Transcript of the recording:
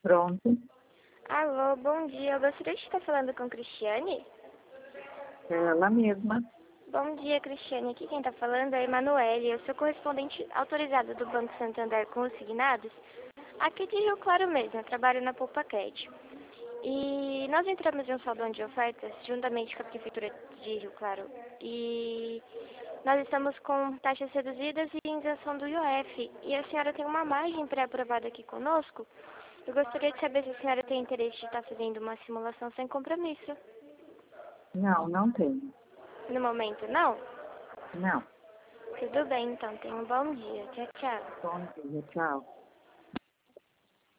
Pronto. Alô, bom dia. Eu gostaria de estar falando com Cristiane. Ela mesma. Bom dia, Cristiane. Aqui quem está falando é a Emanuele. Eu sou correspondente autorizada do Banco Santander Consignados. Aqui de Rio Claro mesmo. Eu trabalho na Poupaquete. E nós entramos em um salão de ofertas, juntamente com a Prefeitura de Rio Claro. E nós estamos com taxas reduzidas e isenção do IOF. E a senhora tem uma margem pré-aprovada aqui conosco. Eu gostaria de saber se a senhora tem interesse de estar fazendo uma simulação sem compromisso. Não, não tenho. No momento, não? Não. Tudo bem, então. Tenha um bom dia. Tchau, tchau. Bom dia, tchau.